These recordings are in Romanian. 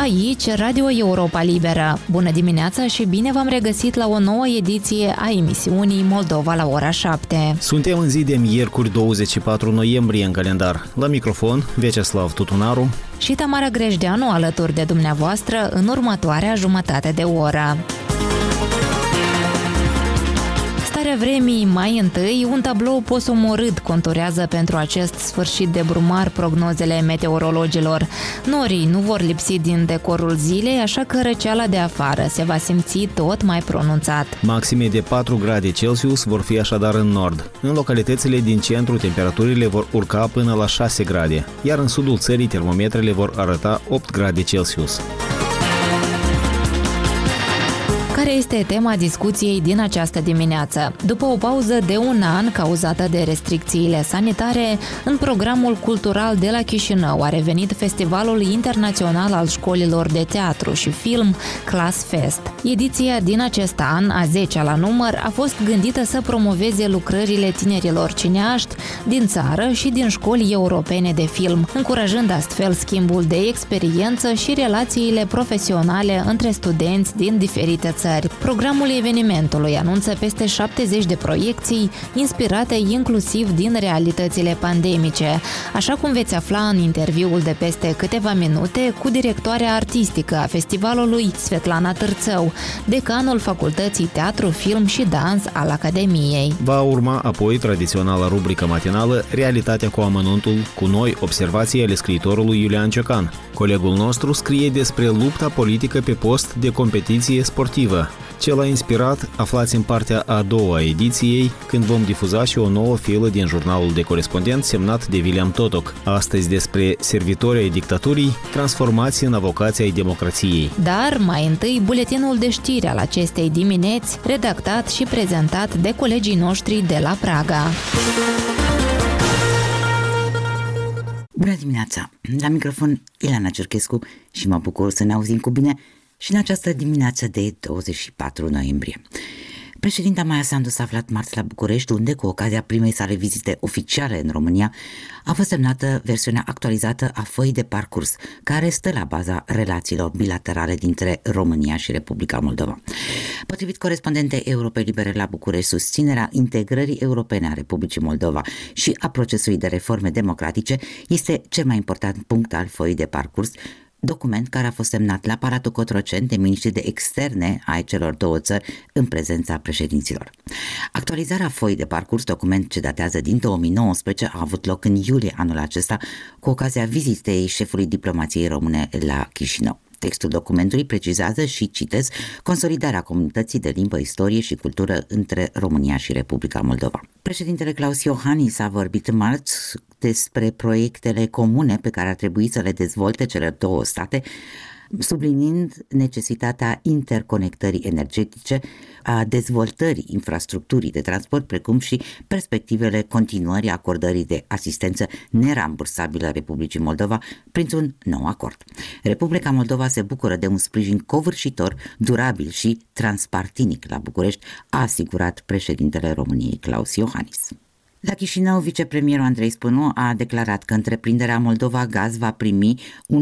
Aici, Radio Europa Liberă. Bună dimineața și bine v-am regăsit la o nouă ediție a emisiunii Moldova la ora 7. Suntem în zi de miercuri 24 noiembrie în calendar. La microfon, Vyacheslav Tutunaru și Tamara Grejdeanu alături de dumneavoastră în următoarea jumătate de oră. Starea vremii, mai întâi, un tablou posomorât conturează pentru acest sfârșit de brumar prognozele meteorologilor. Norii nu vor lipsi din decorul zilei, așa că răceala de afară se va simți tot mai pronunțat. Maxime de 4 grade Celsius vor fi așadar în nord. În localitățile din centru, temperaturile vor urca până la 6 grade, iar în sudul țării termometrele vor arăta 8 grade Celsius. Care este tema discuției din această dimineață? După o pauză de un an cauzată de restricțiile sanitare, în programul cultural de la Chișinău a revenit Festivalul Internațional al Școlilor de Teatru și Film Class Fest. Ediția din acest an, a 10-a la număr, a fost gândită să promoveze lucrările tinerilor cineaști din țară și din școli europene de film, încurajând astfel schimbul de experiență și relațiile profesionale între studenți din diferite țări. Programul evenimentului anunță peste 70 de proiecții inspirate inclusiv din realitățile pandemice, așa cum veți afla în interviul de peste câteva minute cu directoarea artistică a festivalului, Svetlana Târțău, decanul Facultății Teatru, Film și Dans al Academiei. Va urma apoi tradiționala rubrică matinală Realitatea cu amănuntul, cu noi observații ale scriitorului Iulian Ciocan. Colegul nostru scrie despre lupta politică pe post de competiție sportivă. Ce l-a inspirat, aflați în partea a doua a ediției, când vom difuza și o nouă filă din jurnalul de corespondent semnat de William Totoc. Astăzi despre servitorii ai dictaturii, transformați în avocații ai democrației. Dar mai întâi buletinul de știri al acestei dimineți, redactat și prezentat de colegii noștri de la Praga. Bună dimineața! La microfon Ileana Cerchescu și mă bucur să ne auzim cu bine și în această dimineață de 24 noiembrie. Președinta Maia Sandu s-a aflat marți la București, unde, cu ocazia primei sale vizite oficiale în România, a fost semnată versiunea actualizată a foii de parcurs, care stă la baza relațiilor bilaterale dintre România și Republica Moldova. Potrivit corespondentei Europei Libere la București, susținerea integrării europene a Republicii Moldova și a procesului de reforme democratice este cel mai important punct al foii de parcurs, document care a fost semnat la Palatul Cotroceni de miniștrii de externe ai celor două țări în prezența președinților. Actualizarea foii de parcurs, document ce datează din 2019, a avut loc în iulie anul acesta cu ocazia vizitei șefului diplomației române la Chișinău. Textul documentului precizează și, citez, consolidarea comunității de limbă, istorie și cultură între România și Republica Moldova. Președintele Klaus Iohannis a vorbit marți despre proiectele comune pe care ar trebui să le dezvolte cele două state, subliniind necesitatea interconectării energetice, a dezvoltării infrastructurii de transport, precum și perspectivele continuării acordării de asistență nerambursabilă Republicii Moldova printr-un nou acord. Republica Moldova se bucură de un sprijin covârșitor, durabil și transpartinic la București, a asigurat președintele României Klaus Iohannis. La Chișinău, vicepremierul Andrei Spânu a declarat că întreprinderea Moldova Gaz va primi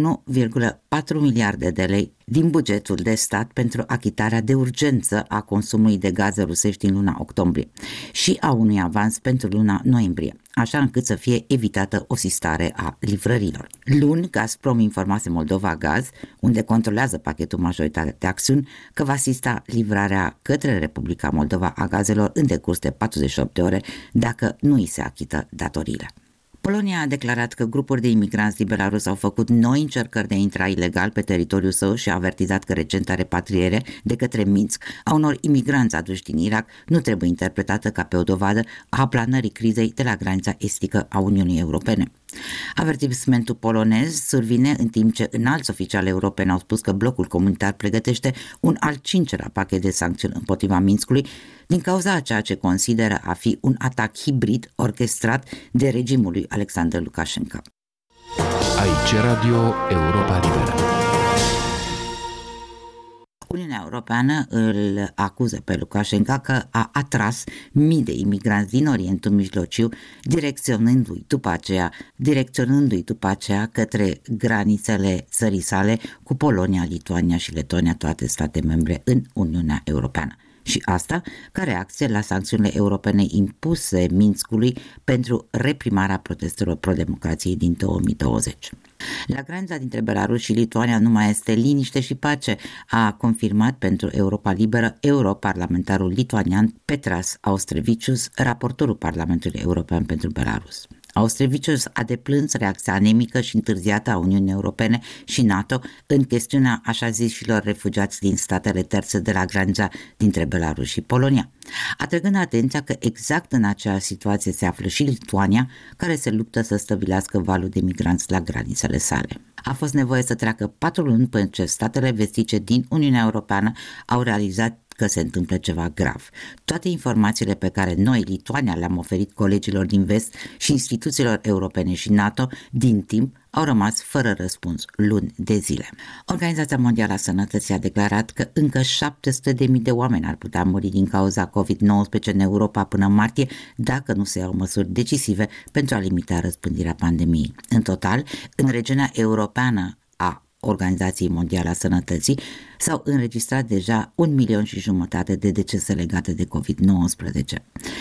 1,4 miliarde de lei din bugetul de stat pentru achitarea de urgență a consumului de gaze rusești din luna octombrie și a unui avans pentru luna noiembrie, așa încât să fie evitată o sistare a livrărilor. Luni, Gazprom informase Moldova Gaz, unde controlează pachetul majoritar de acțiuni, că va asista livrarea către Republica Moldova a gazelor în decurs de 48 de ore dacă nu îi se achită datoriile. Polonia a declarat că grupuri de imigranți din Belarus au făcut noi încercări de a intra ilegal pe teritoriul său și a avertizat că recenta repatriere de către Minsk a unor imigranți aduși din Irak nu trebuie interpretată ca pe o dovadă a aplanării crizei de la granița estică a Uniunii Europene. Avertismentul polonez survine în timp ce înalți oficiali europeni au spus că blocul comunitar pregătește un al 5-lea pachet de sancțiuni împotriva Minskului din cauza a ceea ce consideră a fi un atac hibrid orchestrat de regimul lui Alexander Lukashenko. Aici Radio Europa Liberă. Uniunea Europeană îl acuză pe Lukashenko că a atras mii de imigranți din Orientul Mijlociu, direcționându-i după aceea către granițele țării sale cu Polonia, Lituania și Letonia, toate state membre în Uniunea Europeană. Și asta ca reacție la sancțiunile europene impuse Minskului pentru reprimarea protestelor pro-democrației din 2020. La granița dintre Belarus și Lituania nu mai este liniște și pace, a confirmat pentru Europa Liberă europarlamentarul lituanian Petras Austrevicius, raportorul Parlamentului European pentru Belarus. Austrevicius a deplâns reacția anemică și întârziată a Uniunii Europene și NATO în chestiunea așa zișilor refugiați din statele terțe de la granița dintre Belarus și Polonia, atrăgând atenția că exact în aceeași situație se află și Lituania, care se luptă să stăvilească valul de migranți la granițele sale. A fost nevoie să treacă 4 luni până ce statele vestice din Uniunea Europeană au realizat că se întâmplă ceva grav. Toate informațiile pe care noi, Lituania, le-am oferit colegilor din vest și instituțiilor europene și NATO din timp au rămas fără răspuns luni de zile. Organizația Mondială a Sănătății a declarat că încă 700.000 de oameni ar putea muri din cauza COVID-19 în Europa până în martie dacă nu se iau măsuri decisive pentru a limita răspândirea pandemiei. În total, în regiunea europeană a Organizației Mondiale a Sănătății s-au înregistrat deja 1,5 milion de decese legate de COVID-19.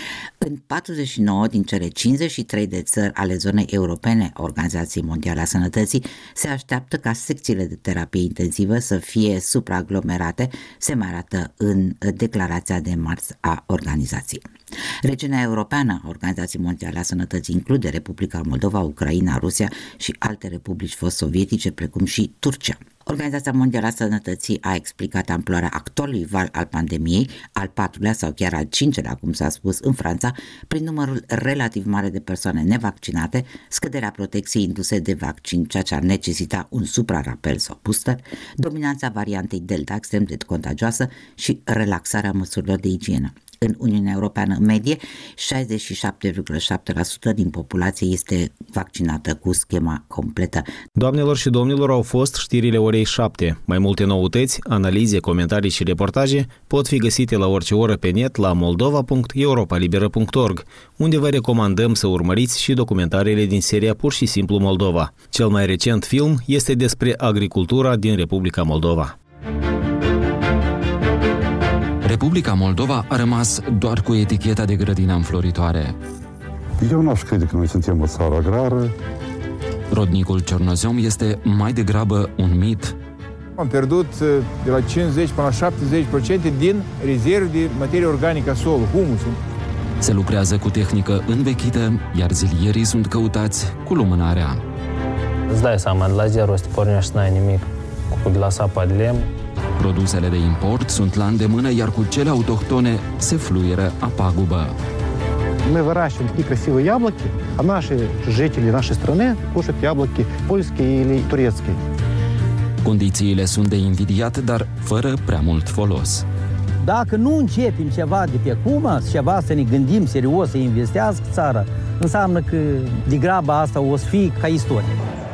În 49 din cele 53 de țări ale zonei europene a Organizației Mondiale a Sănătății se așteaptă ca secțiile de terapie intensivă să fie supraaglomerate, se mai arată în declarația de marți a organizației. Regiunea europeană a Organizației Mondiale a Sănătății include Republica Moldova, Ucraina, Rusia și alte republici fost-sovietice, precum și Turcia. Organizația Mondială a Sănătății a explicat amploarea actualului val al pandemiei, al 4-lea sau chiar al 5-lea, cum s-a spus, în Franța, prin numărul relativ mare de persoane nevaccinate, scăderea protecției induse de vaccin, ceea ce ar necesita un suprarapel sau booster, dominanța variantei Delta extrem de contagioasă și relaxarea măsurilor de igienă. În Uniunea Europeană, în medie, 67,7% din populație este vaccinată cu schema completă. Doamnelor și domnilor, au fost știrile orei 7. Mai multe noutăți, analize, comentarii și reportaje pot fi găsite la orice oră pe net la moldova.europalibera.org, unde vă recomandăm să urmăriți și documentarele din seria Pur și simplu Moldova. Cel mai recent film este despre agricultura din Republica Moldova. Republica Moldova a rămas doar cu eticheta de grădină înfloritoare. Eu n-aș crede că noi suntem o țară agrară. Rodnicul Cernozom este mai degrabă un mit. Am pierdut de la 50 până la 70% din rezerve de materie organică a solului, humusul. Se lucrează cu tehnică învechită, iar zilierii sunt căutați cu lumânarea. Îți dai seama, de la zero să te pornești, n-ai nimic, cu de la sapa de lemn. Produsele de import sunt la îndemână, iar cu cele autohtone se fluieră a pagubă. Мы выращиваем такие красивые яблоки, а наши жители нашей страны кушают яблоки польские или турецкие. Condițiile sunt de invidiat, dar fără prea mult folos. Dacă nu începem ceva de pe acum, ceva să ne gândim serios, să investească țara, înseamnă că degrabă asta o să fie ca istorie.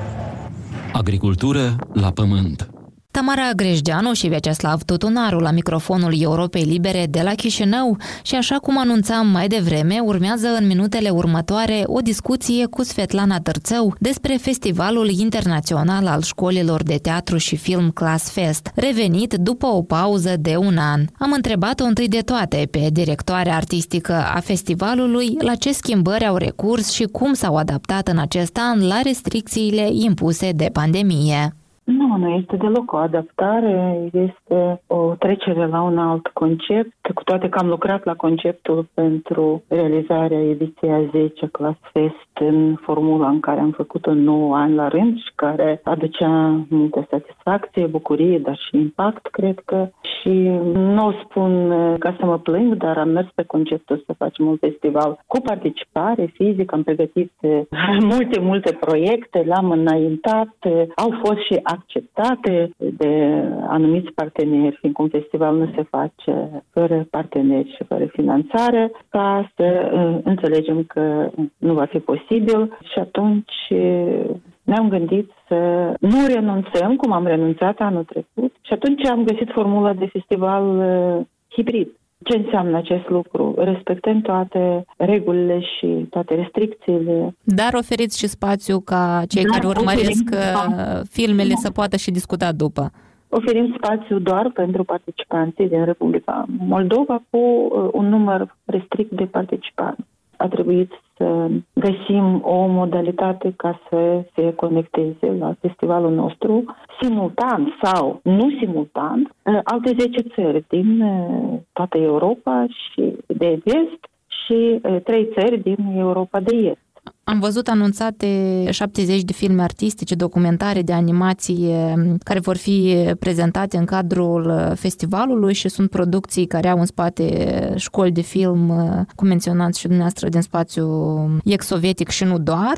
Agricultură la pământ. Tamara Grejdeanu și Vyacheslav Tutunaru la microfonul Europei Libere de la Chișinău și așa cum anunțam mai devreme, urmează în minutele următoare o discuție cu Svetlana Târțău despre Festivalul Internațional al Școlilor de Teatru și Film Class Fest, revenit după o pauză de un an. Am întrebat-o întâi de toate pe directoarea artistică a festivalului la ce schimbări au recurs și cum s-au adaptat în acest an la restricțiile impuse de pandemie. Nu este deloc o adaptare, este o trecere la un alt concept, cu toate că am lucrat la conceptul pentru realizarea ediției a 10 Class Fest în formula în care am făcut-o 9 ani la rând și care aducea multă satisfacție, bucurie, dar și impact, cred că. Și nu o spun ca să mă plâng, dar am mers pe conceptul să facem un festival cu participare fizică, am pregătit multe proiecte, le-am înaintat, au fost și acceptate de anumiți parteneri, fiindcă un festival nu se face fără parteneri și fără finanțare, ca să înțelegem că nu va fi posibil și atunci ne-am gândit să nu renunțăm, cum am renunțat anul trecut, Și atunci am găsit formula de festival hibrid. Ce înseamnă acest lucru? Respectăm toate regulile și toate restricțiile. Dar oferiți și spațiu ca cei care urmăresc filmele să poată și discuta după. Oferim spațiu doar pentru participanții din Republica Moldova cu un număr restrict de participanți. A trebuit să găsim o modalitate ca să se conecteze la festivalul nostru simultan sau nu simultan alte 10 țări din toată Europa și de vest și 3 țări din Europa de est. Am văzut anunțate 70 de filme artistice, documentare, de animație care vor fi prezentate în cadrul festivalului și sunt producții care au în spate școli de film, cum menționați și dumneavoastră, din spațiu ex-sovietic și nu doar.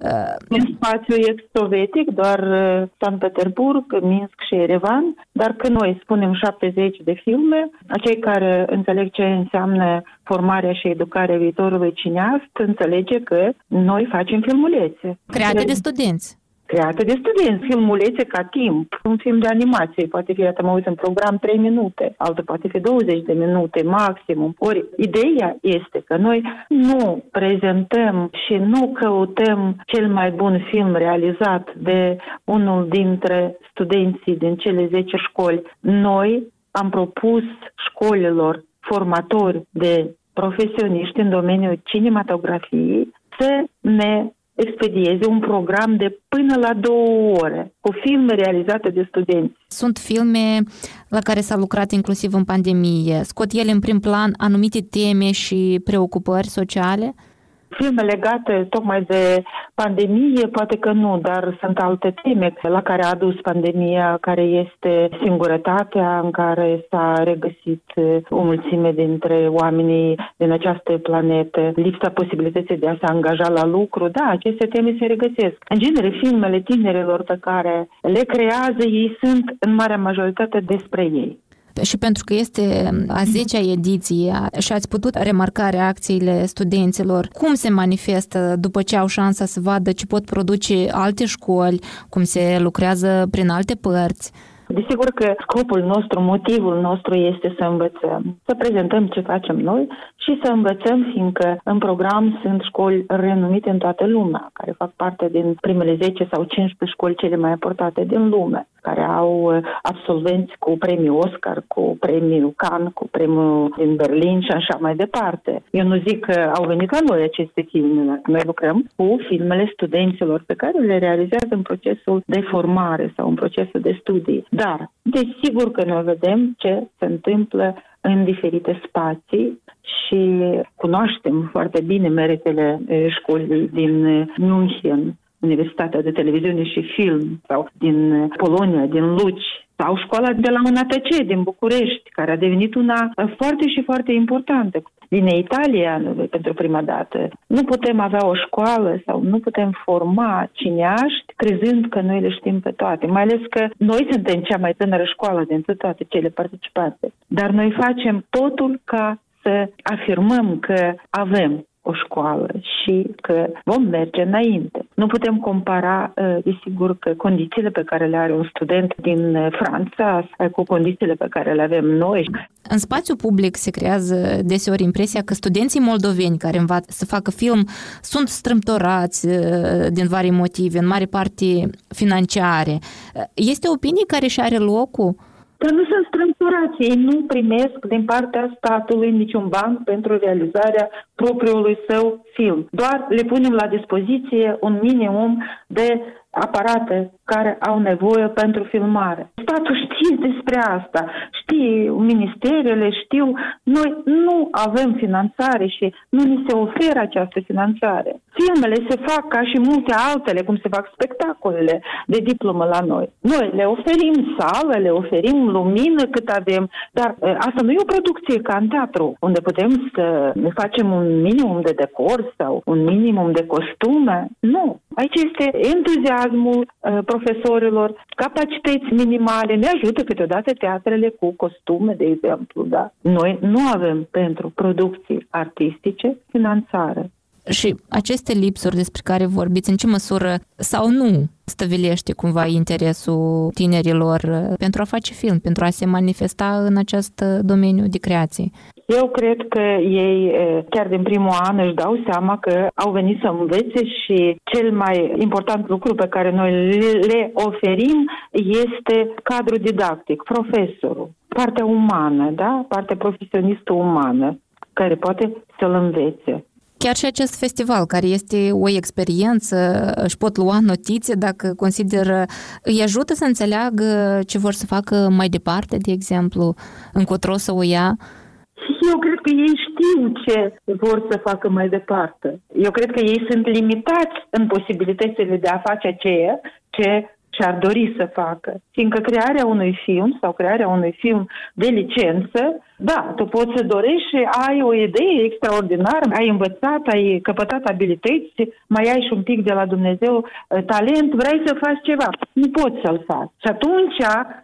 Din spațiu ex-sovietic, doar Sankt Petersburg, Minsk și Erevan, dar când noi spunem 70 de filme, cei care înțeleg ce înseamnă formarea și educarea viitorului cineast înțelege că noi facem filmulețe. Create de studenți. Create de studenți, filmulețe ca timp. Un film de animație poate fi, mă uit în program 3 minute, altul poate fi 20 de minute maximum. Ori ideea este că noi nu prezentăm și nu căutăm cel mai bun film realizat de unul dintre studenții din cele 10 școli. Noi am propus școlilor formatori de profesioniști în domeniul cinematografiei să ne expedieze un program de până la 2 ore cu filme realizate de studenți. Sunt filme la care s-a lucrat inclusiv în pandemie. Scot ele în prim plan anumite teme și preocupări sociale? Filme legate tocmai de pandemie, poate că nu, dar sunt alte teme la care a adus pandemia, care este singurătatea în care s-a regăsit o mulțime dintre oamenii din această planetă, lipsa posibilității de a se angaja la lucru. Da, aceste teme se regăsesc. În genere, filmele tinerilor pe care le creează, ei sunt în marea majoritate despre ei. Și pentru că este a 10-a ediție și ați putut remarca reacțiile studenților, cum se manifestă după ce au șansa să vadă ce pot produce alte școli, cum se lucrează prin alte părți? Desigur că scopul nostru, motivul nostru este să învățăm, să prezentăm ce facem noi și să învățăm, fiindcă în program sunt școli renumite în toată lumea, care fac parte din primele 10 sau 15 școli cele mai importante din lume, care au absolvenți cu premiul Oscar, cu premiul Cannes, cu premiul din Berlin și așa mai departe. Eu nu zic că au venit la noi aceste filme. Noi lucrăm cu filmele studenților pe care le realizează în procesul de formare sau în procesul de studii. Dar, desigur că noi vedem ce se întâmplă în diferite spații și cunoaștem foarte bine meritele școlii din München, Universitatea de Televiziune și Film, sau din Polonia, din Luci, sau școala de la UNATC din București, care a devenit una foarte și foarte importantă. Vine Italia pentru prima dată. Nu putem avea o școală sau nu putem forma cineaști crezând că noi le știm pe toate. Mai ales că noi suntem cea mai tânără școală dintre toate cele participante. Dar noi facem totul ca să afirmăm că avem o școală și că vom merge înainte. Nu putem compara, desigur, că condițiile pe care le are un student din Franța cu condițiile pe care le avem noi. În spațiu public se creează deseori impresia că studenții moldoveni care învață să facă film sunt strâmtorați din vari motive, în mare parte financiare. Este o opinie care și are locul? Dar nu sunt strâmtorați, ei nu primesc din partea statului niciun ban pentru realizarea propriului său film. Doar le punem la dispoziție un minimum de aparate care au nevoie pentru filmare. Statul știe despre asta, știe ministerele, știu. Noi nu avem finanțare și nu ni se oferă această finanțare. Filmele se fac ca și multe altele, cum se fac spectacolele de diplomă la noi. Noi le oferim sală, le oferim lumină cât avem, dar asta nu e o producție ca în teatru, unde putem să ne facem un minimum de decor sau un minimum de costume. Nu. Aici este entuziasmul profesorilor, capacități minimale. Ne ajută câteodată teatrele cu costume, de exemplu. Da? Noi nu avem pentru producții artistice finanțare. Și aceste lipsuri despre care vorbiți, în ce măsură sau nu stăvilește cumva interesul tinerilor pentru a face film, pentru a se manifesta în acest domeniu de creație? Eu cred că ei, chiar din primul an, își dau seama că au venit să învețe și cel mai important lucru pe care noi le oferim este cadrul didactic, profesorul, partea umană, da? Partea profesionistă umană, care poate să-l învețe. Chiar și acest festival, care este o experiență, își pot lua notițe dacă consideră, îi ajută să înțeleagă ce vor să facă mai departe, de exemplu, încotro să o ia? Eu cred că ei știu ce vor să facă mai departe. Eu cred că ei sunt limitați în posibilitățile de a face ceea ce și-ar dori să facă. Fiindcă crearea unui film sau crearea unui film de licență, da, tu poți să dorești și ai o idee extraordinară, ai învățat, ai căpătat abilități, mai ai și un pic de la Dumnezeu talent, vrei să faci ceva, nu poți să-l faci. Și atunci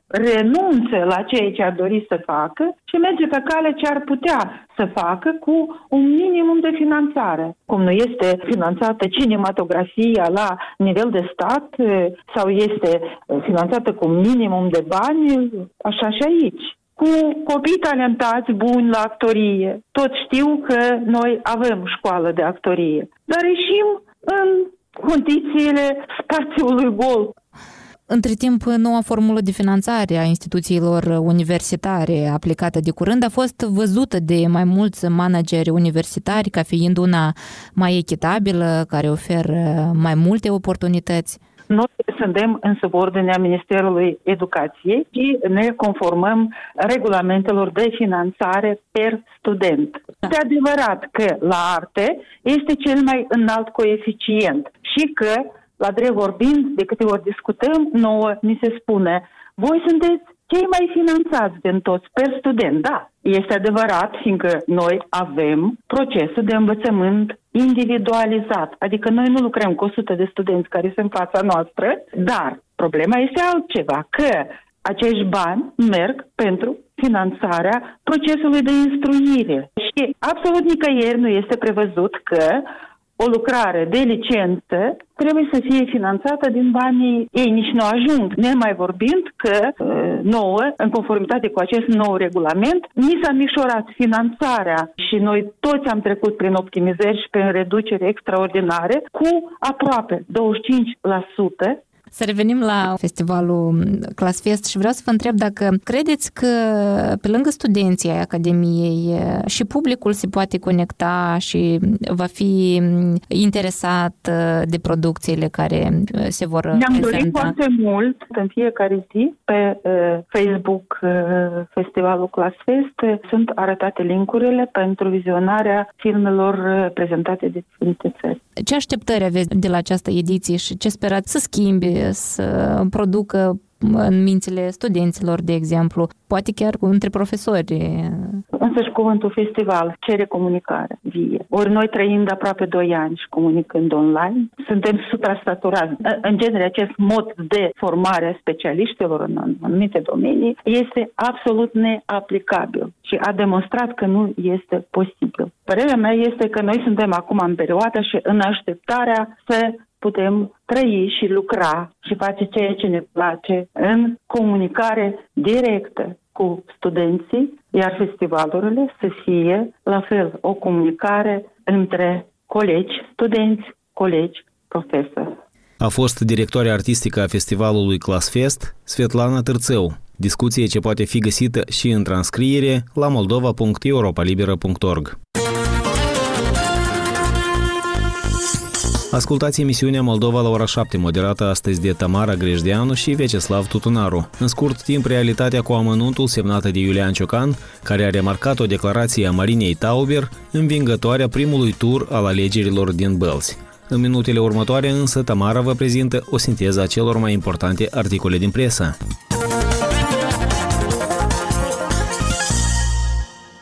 renunță la ceea ce ar dori să facă și merge pe cale ce ar putea să facă cu un minimum de finanțare. Cum nu este finanțată cinematografia la nivel de stat sau este finanțată cu minimum de bani, așa și aici. Cu copii talentați, buni la actorie. Toți știu că noi avem școală de actorie, dar ieșim în condițiile spațiului gol. Între timp, noua formulă de finanțare a instituțiilor universitare aplicată de curând a fost văzută de mai mulți manageri universitari ca fiind una mai echitabilă, care oferă mai multe oportunități. Noi suntem în subordinea Ministerului Educației și ne conformăm regulamentelor de finanțare per student. Este adevărat că la arte este cel mai înalt coeficient și că, la drept vorbind, de câte ori discutăm, nouă ni se spune, voi sunteți cei mai finanțați din toți per student. Da, este adevărat, fiindcă noi avem procesul de învățământ individualizat. Adică noi nu lucrăm cu 100 de studenți care sunt în fața noastră, dar problema este altceva, că acești bani merg pentru finanțarea procesului de instruire. Și absolut nicăieri nu este prevăzut că o lucrare de licență trebuie să fie finanțată din banii ei, nici nu ajung. Nemai vorbind că nouă, în conformitate cu acest nou regulament, ni s-a micșorat finanțarea și noi toți am trecut prin optimizări și prin reduceri extraordinare cu aproape 25%. Să revenim la festivalul Classfest și vreau să vă întreb dacă credeți că pe lângă studenții ai Academiei și publicul se poate conecta și va fi interesat de producțiile care se vor prezenta. Ne-am dorit foarte mult în fiecare zi pe Facebook Festivalul Classfest sunt arătate linkurile pentru vizionarea filmelor prezentate de diferite țări. Ce așteptări aveți de la această ediție și ce sperați să schimbe, să producă în mințile studenților, de exemplu, poate chiar între profesori? Însăși cuvântul festival cere comunicare vie. Ori noi trăind aproape 2 ani și comunicând online, suntem suprasaturați. În genere, acest mod de formare a specialiștilor în anumite domenii este absolut neaplicabil și a demonstrat că nu este posibil. Părerea mea este că noi suntem acum în perioada și în așteptarea să putem trăi și lucra și face ceea ce ne place în comunicare directă cu studenții, iar festivalurile să fie la fel o comunicare între colegi, studenți, colegi, profesori. A fost directoarea artistică a festivalului Classfest, Svetlana Târțeu. Discuție ce poate fi găsită și în transcriere la moldova.europalibera.org. Ascultați emisiunea Moldova la ora 7, moderată astăzi de Tamara Grejdeanu și Vyacheslav Tutunaru. În scurt timp, realitatea cu amănuntul semnată de Iulian Ciocan, care a remarcat o declarație a Marinei Tauber, învingătoarea primului tur al alegerilor din Bălți. În minutele următoare, însă, Tamara vă prezintă o sinteză a celor mai importante articole din presă. Maia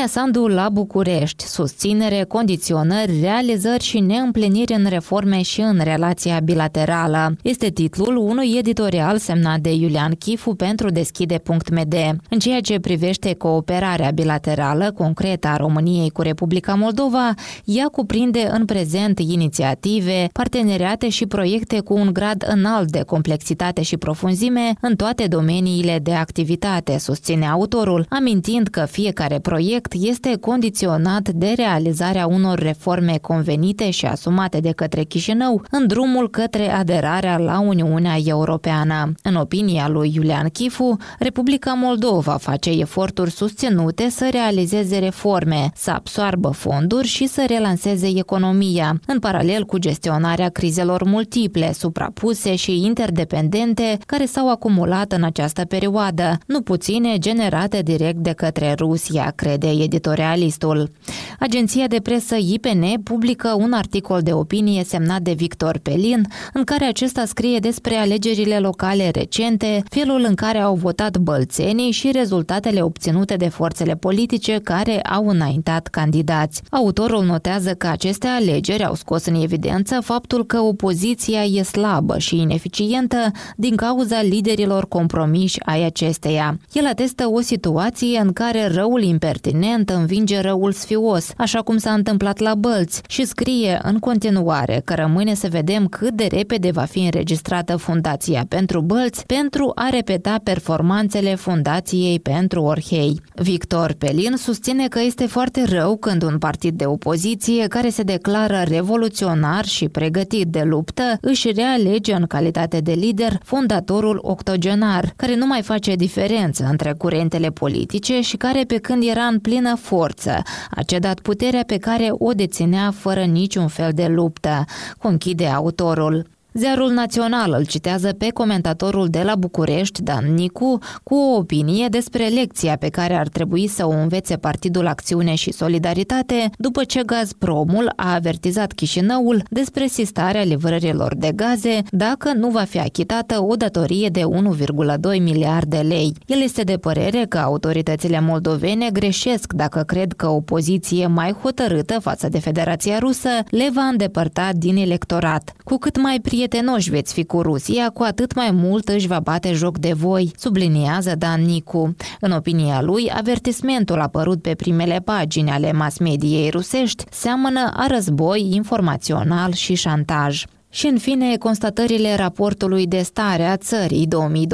Maia Sandu la București, susținere, condiționări, realizări și neîmpliniri în reforme și în relația bilaterală. Este titlul unui editorial semnat de Iulian Chifu pentru Deschide.md. În ceea ce privește cooperarea bilaterală concretă a României cu Republica Moldova, ea cuprinde în prezent inițiative, parteneriate și proiecte cu un grad înalt de complexitate și profunzime în toate domeniile de activitate, susține autorul, amintind că fiecare proiect este condiționat de realizarea unor reforme convenite și asumate de către Chișinău în drumul către aderarea la Uniunea Europeană. În opinia lui Iulian Chifu, Republica Moldova face eforturi susținute să realizeze reforme, să absoarbă fonduri și să relanseze economia, în paralel cu gestionarea crizelor multiple, suprapuse și interdependente care s-au acumulat în această perioadă, nu puține generate direct de către Rusia, crede editorialistul. Agenția de presă IPN publică un articol de opinie semnat de Victor Pelin, în care acesta scrie despre alegerile locale recente, felul în care au votat bălțenii și rezultatele obținute de forțele politice care au înaintat candidați. Autorul notează că aceste alegeri au scos în evidență faptul că opoziția e slabă și ineficientă din cauza liderilor compromiși ai acesteia. El atestă o situație în care răul impertinent învinge răul sfios, așa cum s-a întâmplat la Bălți, și scrie în continuare că rămâne să vedem cât de repede va fi înregistrată Fundația pentru Bălți pentru a repeta performanțele Fundației pentru Orhei. Victor Pelin susține că este foarte rău când un partid de opoziție care se declară revoluționar și pregătit de luptă își realege în calitate de lider fondatorul octogenar, care nu mai face diferență între curentele politice și care, pe când era în plină forță, a cedat puterea pe care o deținea fără niciun fel de luptă, conchide autorul. Ziarul Național îl citează pe comentatorul de la București, Dan Nicu, cu o opinie despre lecția pe care ar trebui să o învețe Partidul Acțiune și Solidaritate după ce Gazpromul a avertizat Chișinăul despre sistarea livrărilor de gaze dacă nu va fi achitată o datorie de 1,2 miliarde lei. El este de părere că autoritățile moldovene greșesc dacă cred că o poziție mai hotărâtă față de Federația Rusă le va îndepărta din electorat. Cu cât mai prietenoși veți fi cu Rusia, cu atât mai mult își va bate joc de voi, subliniază Dan Nicu. În opinia lui, avertismentul apărut pe primele pagini ale mass-mediei rusești seamănă a război informațional și șantaj. Și, în fine, constatările raportului de stare a țării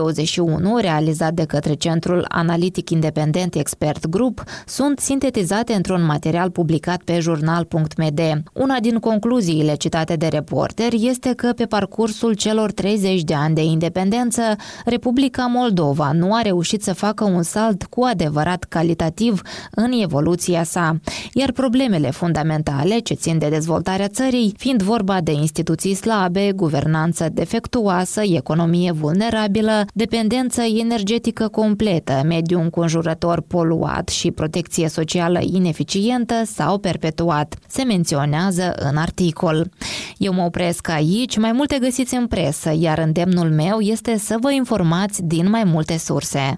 2021, realizat de către Centrul Analitic Independent Expert Group, sunt sintetizate într-un material publicat pe jurnal.md. Una din concluziile citate de reporteri este că, pe parcursul celor 30 de ani de independență, Republica Moldova nu a reușit să facă un salt cu adevărat calitativ în evoluția sa, iar problemele fundamentale ce țin de dezvoltarea țării, fiind vorba de instituții slabe, guvernanță defectuoasă, economie vulnerabilă, dependență energetică completă, mediu înconjurător poluat și protecție socială ineficientă s-au perpetuat, se menționează în articol. Eu mă opresc aici, mai multe găsiți în presă, iar îndemnul meu este să vă informați din mai multe surse.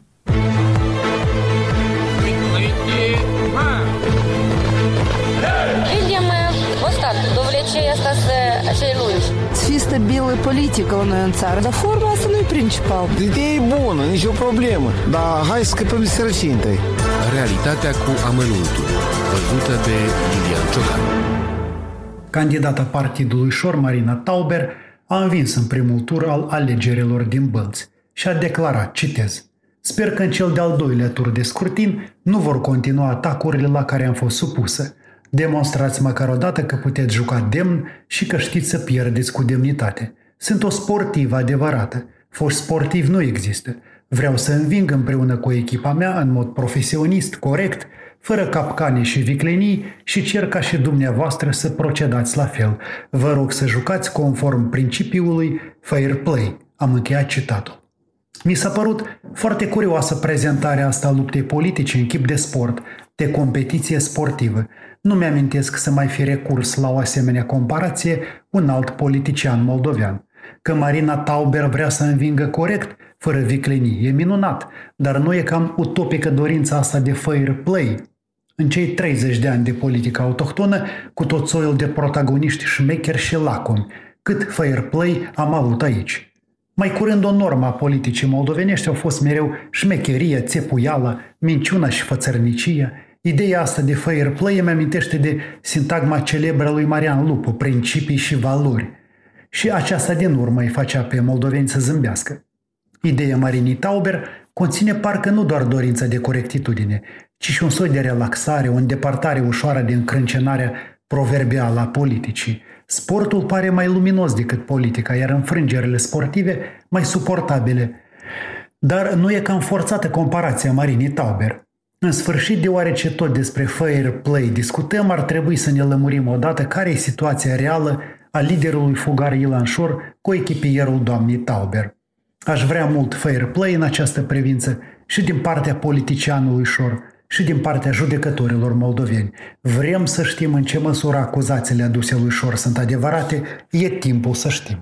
Să fie stabilă politică la noi în țară, dar forma asta nu e principal. Ideea e bună, nicio problemă, dar hai să scăpăm de sărăcie întâi. Realitatea cu amănuntul, văzută de Iulian Ciocan. Candidata partidului Șor, Marina Tauber, a învins în primul tur al alegerilor din Bălți și a declarat, citez: "Sper că în cel de-al doilea tur de scrutin nu vor continua atacurile la care am fost supusă. Demonstrați măcar o dată că puteți juca demn și că știți să pierdeți cu demnitate. Sunt o sportivă adevărată. Foști sportiv nu există. Vreau să înving împreună cu echipa mea în mod profesionist, corect, fără capcane și viclenii și cer ca și dumneavoastră să procedați la fel. Vă rog să jucați conform principiului fair play." Am încheiat citatul. Mi s-a părut foarte curioasă prezentarea asta a luptei politice în chip de sport, de competiție sportivă. Nu mi-amintesc să mai fi recurs la o asemenea comparație un alt politician moldovean. Că Marina Tauber vrea să învingă corect, fără viclenii, e minunat, dar nu e cam utopică dorința asta de fair play? În cei 30 de ani de politică autohtonă, cu tot soiul de protagoniști șmecheri și lacomi, cât fair play am avut aici. Mai curând o normă a politicii moldovenești au fost mereu șmecheria, țepuiala, minciuna și fățărnicia. Ideea asta de fair play îmi amintește de sintagma celebră lui Marian Lupu, principii și valori. Și aceasta din urmă îi facea pe moldoveni să zâmbească. Ideea Marinii Tauber conține parcă nu doar dorința de corectitudine, ci și un soi de relaxare, o îndepărtare ușoară din crâncenarea proverbială a politicii. Sportul pare mai luminos decât politica, iar înfrângerile sportive mai suportabile. Dar nu e cam forțată comparația Marinii Tauber. În sfârșit, deoarece tot despre fair play discutăm, ar trebui să ne lămurim odată care e situația reală a liderului fugar Ilan Șor cu echipierul doamnei Tauber. Aș vrea mult fair play în această privință și din partea politicianului Șor și din partea judecătorilor moldoveni. Vrem să știm în ce măsură acuzațiile aduse lui Șor sunt adevărate, e timpul să știm.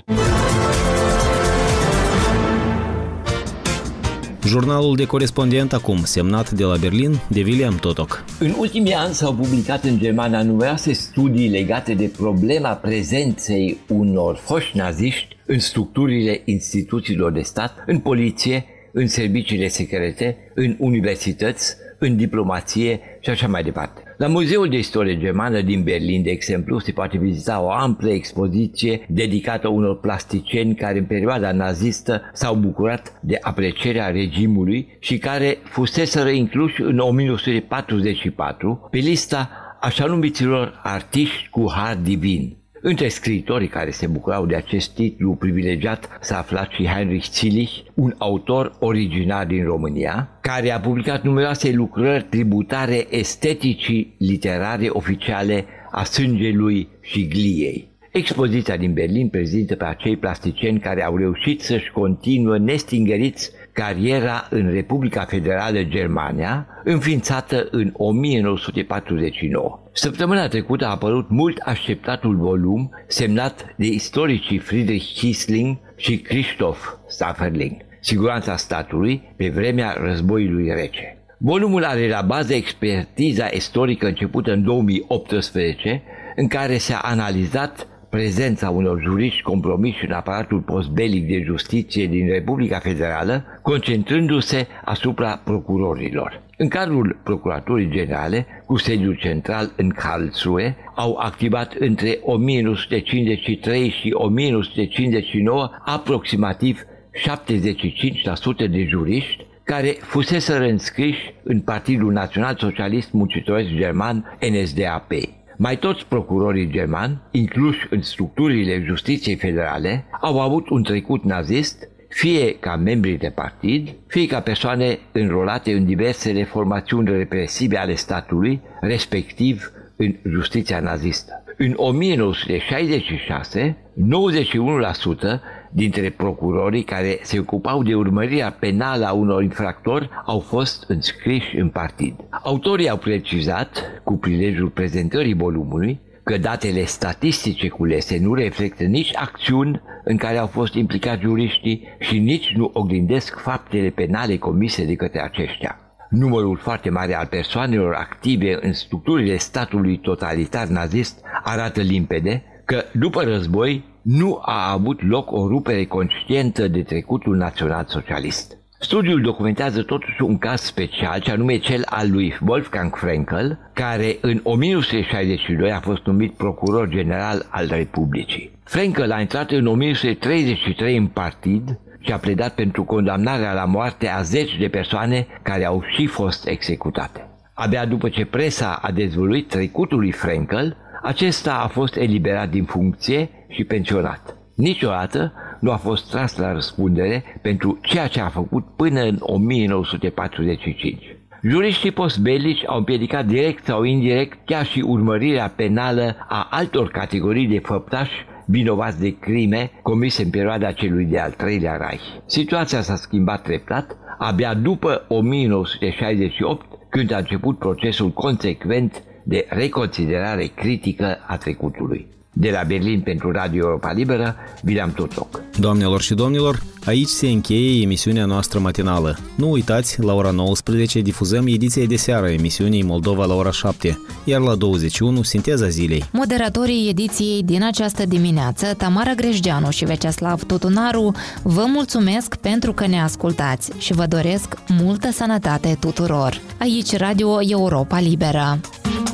Jurnalul de corespondent acum, semnat de la Berlin de William Totok. În ultimii ani s-au publicat în Germania numeroase studii legate de problema prezenței unor foști naziști în structurile instituțiilor de stat, în poliție, în serviciile secrete, în universități, în diplomație și așa mai departe. La Muzeul de Istorie Germană din Berlin, de exemplu, se poate vizita o amplă expoziție dedicată unor plasticieni care în perioada nazistă s-au bucurat de aprecierea regimului și care fuseseră incluși în 1944 pe lista așa numiților artiști cu har divin. Între scriitorii care se bucurau de acest titlu privilegiat s-a aflat și Heinrich Zillich, un autor originar din România, care a publicat numeroase lucrări tributare esteticii literare oficiale a sângelui și gliei. Expoziția din Berlin prezintă pe acei plasticieni care au reușit să-și continuă nestingeriți cariera în Republica Federală Germania, înființată în 1949. Săptămâna trecută a apărut mult așteptatul volum semnat de istoricii Friedrich Kiesling și Christoph Stafferling, Siguranța statului pe vremea războiului rece. Volumul are la bază expertiza istorică începută în 2018, în care s-a analizat prezența unor juriști compromiși în aparatul postbelic de justiție din Republica Federală, concentrându-se asupra procurorilor. În cadrul Procuraturii Generale, cu sediul central în Karlsruhe, au activat între 1953 și 1959 aproximativ 75% de juriști care fuseseră înscriși în Partidul Național Socialist Muncitoresc German, NSDAP. Mai toți procurorii germani, incluși în structurile justiției federale, au avut un trecut nazist, fie ca membri de partid, fie ca persoane înrolate în diversele formațiuni represive ale statului, respectiv în justiția nazistă. În 1966, 91% dintre procurorii care se ocupau de urmărirea penală a unor infractori au fost înscriși în partid. Autorii au precizat, cu prilejul prezentării volumului, că datele statistice culese nu reflectă nici acțiuni în care au fost implicați juriștii și nici nu oglindesc faptele penale comise de către aceștia. Numărul foarte mare al persoanelor active în structurile statului totalitar nazist arată limpede că după război nu a avut loc o rupere conștientă de trecutul național-socialist. Studiul documentează totuși un caz special, ce anume cel al lui Wolfgang Fraenkel, care în 1962 a fost numit procuror general al Republicii. Fraenkel a intrat în 1933 în partid și a pledat pentru condamnarea la moarte a zeci de persoane care au și fost executate. Abia după ce presa a dezvăluit trecutul lui Fraenkel, acesta a fost eliberat din funcție și pensionat. Niciodată nu a fost tras la răspundere pentru ceea ce a făcut până în 1945. Juriștii postbelici au împiedicat direct sau indirect chiar și urmărirea penală a altor categorii de făptași vinovați de crime comise în perioada celui de-al treilea Reich. Situația s-a schimbat treptat abia după 1968, când a început procesul consecvent de reconsiderare critică a trecutului. De la Berlin pentru Radio Europa Liberă, William Turzoc. Doamnelor și domnilor, aici se încheie emisiunea noastră matinală. Nu uitați, la ora 19 difuzăm ediția de seară emisiunii Moldova la ora 7, iar la 21 Sinteza zilei. Moderatorii ediției din această dimineață, Tamara Grejdeanu și Veceslav Tutunaru, vă mulțumesc pentru că ne ascultați și vă doresc multă sănătate tuturor. Aici Radio Europa Liberă.